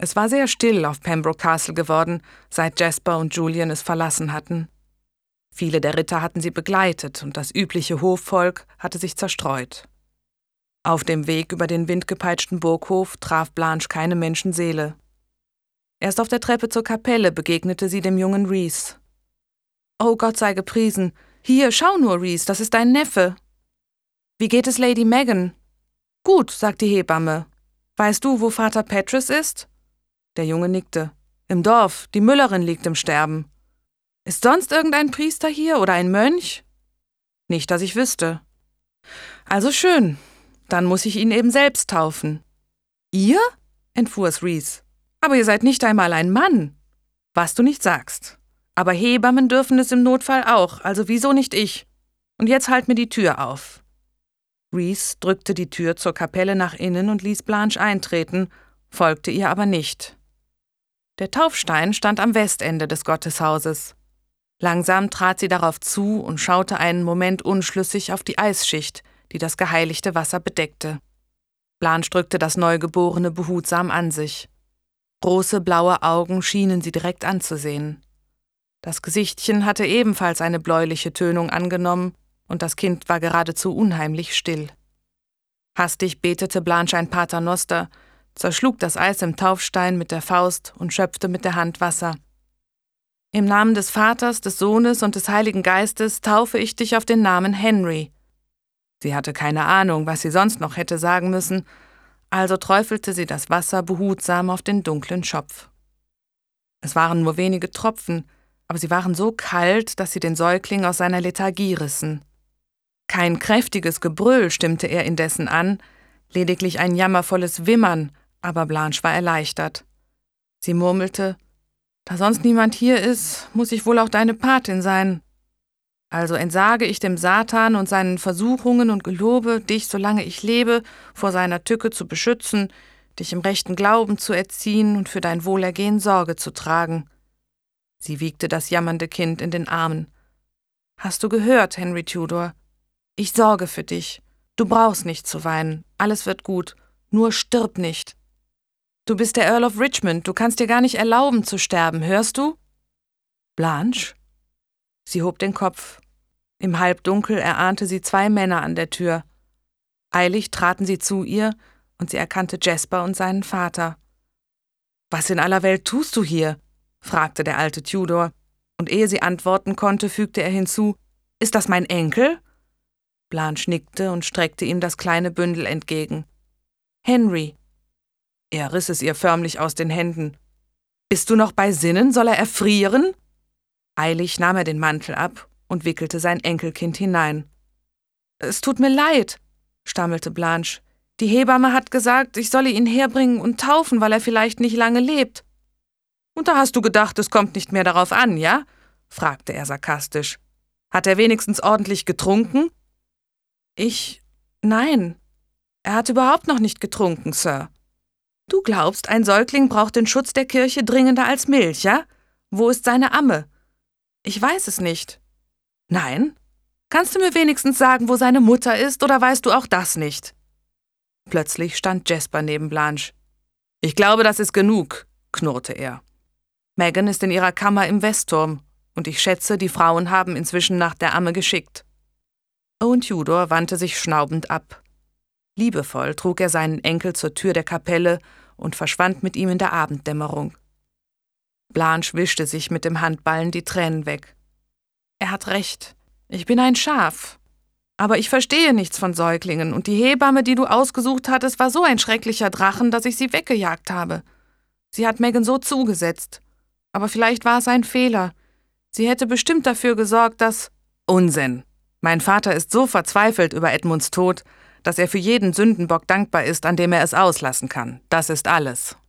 Es war sehr still auf Pembroke Castle geworden, seit Jasper und Julian es verlassen hatten. Viele der Ritter hatten sie begleitet und das übliche Hofvolk hatte sich zerstreut. Auf dem Weg über den windgepeitschten Burghof traf Blanche keine Menschenseele. Erst auf der Treppe zur Kapelle begegnete sie dem jungen Rhys. »Oh, Gott sei gepriesen! Hier, schau nur, Rhys, das ist dein Neffe!« »Wie geht es Lady Megan?« »Gut«, sagt die Hebamme. »Weißt du, wo Vater Patris ist?« Der Junge nickte. »Im Dorf, die Müllerin liegt im Sterben.« »Ist sonst irgendein Priester hier oder ein Mönch?« »Nicht, dass ich wüsste.« »Also schön, dann muss ich ihn eben selbst taufen.« »Ihr?« entfuhr es Rhys. »Aber ihr seid nicht einmal ein Mann.« »Was du nicht sagst. Aber Hebammen dürfen es im Notfall auch, also wieso nicht ich? Und jetzt halt mir die Tür auf.« Rhys drückte die Tür zur Kapelle nach innen und ließ Blanche eintreten, folgte ihr aber nicht. Der Taufstein stand am Westende des Gotteshauses. Langsam trat sie darauf zu und schaute einen Moment unschlüssig auf die Eisschicht, die das geheiligte Wasser bedeckte. Blanche drückte das Neugeborene behutsam an sich. Große blaue Augen schienen sie direkt anzusehen. Das Gesichtchen hatte ebenfalls eine bläuliche Tönung angenommen, und das Kind war geradezu unheimlich still. Hastig betete Blanche ein Paternoster, zerschlug das Eis im Taufstein mit der Faust und schöpfte mit der Hand Wasser. »Im Namen des Vaters, des Sohnes und des Heiligen Geistes taufe ich dich auf den Namen Henry.« Sie hatte keine Ahnung, was sie sonst noch hätte sagen müssen, also träufelte sie das Wasser behutsam auf den dunklen Schopf. Es waren nur wenige Tropfen, aber sie waren so kalt, dass sie den Säugling aus seiner Lethargie rissen. Kein kräftiges Gebrüll stimmte er indessen an, lediglich ein jammervolles Wimmern, aber Blanche war erleichtert. Sie murmelte, »Da sonst niemand hier ist, muss ich wohl auch deine Patin sein. Also entsage ich dem Satan und seinen Versuchungen und gelobe, dich, solange ich lebe, vor seiner Tücke zu beschützen, dich im rechten Glauben zu erziehen und für dein Wohlergehen Sorge zu tragen.« Sie wiegte das jammernde Kind in den Armen. »Hast du gehört, Henry Tudor? Ich sorge für dich. Du brauchst nicht zu weinen. Alles wird gut. Nur stirb nicht. Du bist der Earl of Richmond. Du kannst dir gar nicht erlauben zu sterben. Hörst du?« »Blanche?« Sie hob den Kopf. Im Halbdunkel erahnte sie 2 Männer an der Tür. Eilig traten sie zu ihr, und sie erkannte Jasper und seinen Vater. »Was in aller Welt tust du hier?« fragte der alte Tudor, und ehe sie antworten konnte, fügte er hinzu, »Ist das mein Enkel?« Blanche nickte und streckte ihm das kleine Bündel entgegen. »Henry.« Er riss es ihr förmlich aus den Händen. »Bist du noch bei Sinnen? Soll er erfrieren?« Eilig nahm er den Mantel ab und wickelte sein Enkelkind hinein. »Es tut mir leid«, stammelte Blanche. »Die Hebamme hat gesagt, ich solle ihn herbringen und taufen, weil er vielleicht nicht lange lebt.« »Und da hast du gedacht, es kommt nicht mehr darauf an, ja?« fragte er sarkastisch. »Hat er wenigstens ordentlich getrunken?« »Nein. Er hat überhaupt noch nicht getrunken, Sir.« »Du glaubst, ein Säugling braucht den Schutz der Kirche dringender als Milch, ja? Wo ist seine Amme?« »Ich weiß es nicht.« »Nein? Kannst du mir wenigstens sagen, wo seine Mutter ist, oder weißt du auch das nicht?« Plötzlich stand Jasper neben Blanche. »Ich glaube, das ist genug«, knurrte er. »Megan ist in ihrer Kammer im Westturm, und ich schätze, die Frauen haben inzwischen nach der Amme geschickt.« Owen Tudor wandte sich schnaubend ab. Liebevoll trug er seinen Enkel zur Tür der Kapelle und verschwand mit ihm in der Abenddämmerung. Blanche wischte sich mit dem Handballen die Tränen weg. »Er hat recht. Ich bin ein Schaf. Aber ich verstehe nichts von Säuglingen, und die Hebamme, die du ausgesucht hattest, war so ein schrecklicher Drachen, dass ich sie weggejagt habe. Sie hat Megan so zugesetzt. Aber vielleicht war es ein Fehler. Sie hätte bestimmt dafür gesorgt, dass...« »Unsinn! Mein Vater ist so verzweifelt über Edmunds Tod, dass er für jeden Sündenbock dankbar ist, an dem er es auslassen kann. Das ist alles.«